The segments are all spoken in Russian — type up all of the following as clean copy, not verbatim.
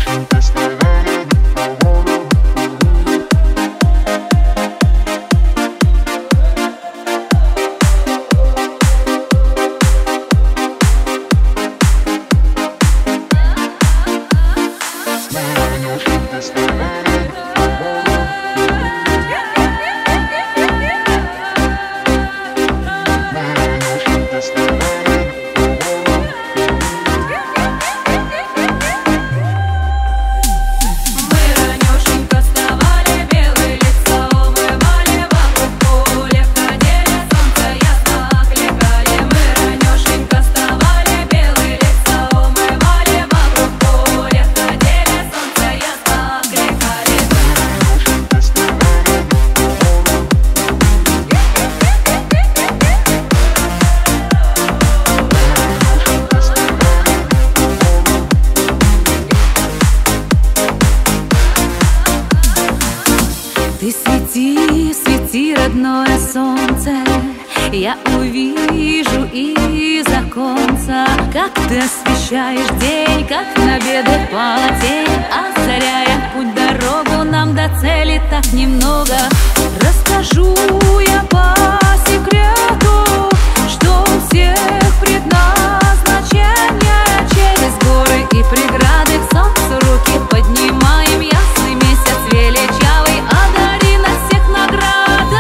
Ты свети, свети, родное солнце, я увижу из оконца, как ты освещаешь день, как на беду полотень, озаряя путь, дорогу нам до цели так немного. Расскажу я по секрету, что у всех предназначение. Через горы и преграды к солнцу руки поднимаем, ясный месяц величавый одари нас всех наградой.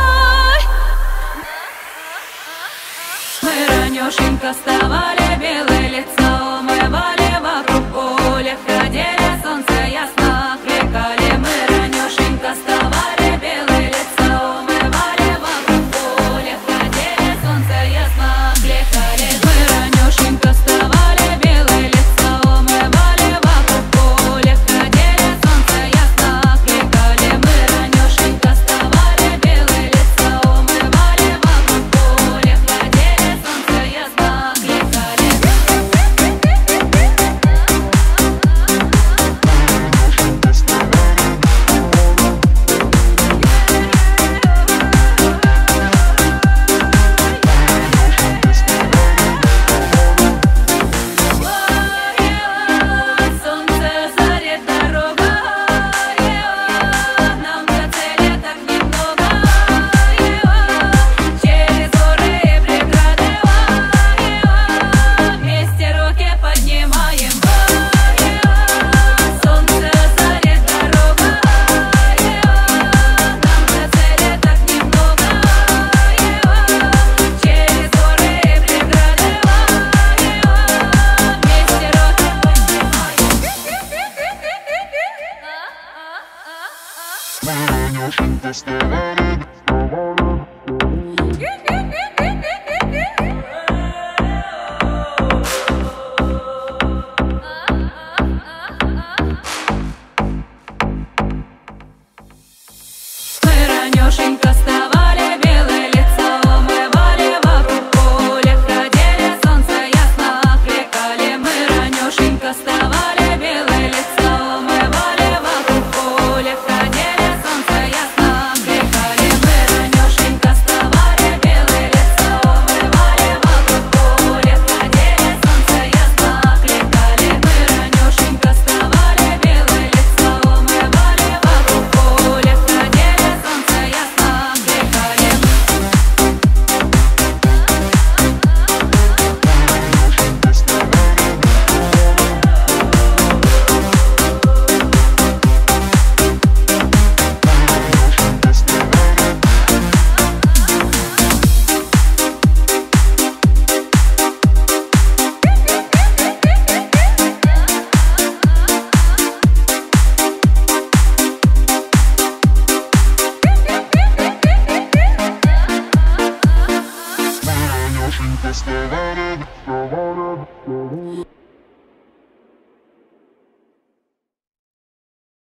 Мы ранешенько вставали, белое лицо умывали, вокруг поля ходили, солнце ясно кликали. Мы ранешенько вставали, белое лицо умывали, вокруг поля ходили, солнце ясно кликали. Мы ранешенько вставали, белое лицо умывали, вокруг поля ходили, солнце ясно кликали. Мы ранешенько вставали, белое лицо умывали, вокруг поля ходили, солнце ясно кликали. Солнце зарит дорога, нам до цели так немного. Через горы и преграды вместе руки поднимаем. Солнце зарит дорога, нам до цели так немного. Через горы и преграды вместе руки Мы ранешенько вставали, белое лицо умывали, вокруг поля ходили, солнце ясно кликали. Мы ранешенько вставали, белое лицо умывали, вокруг поля ходили, солнце ясно кликали. Мы ранешенько вставали, белое лицо умывали, вокруг поля ходили, солнце ясно кликали. Мы ранешенько вставали, белое лицо умывали, вокруг поля ходили, солнце ясно кликали. Вставали, вставали, вставали.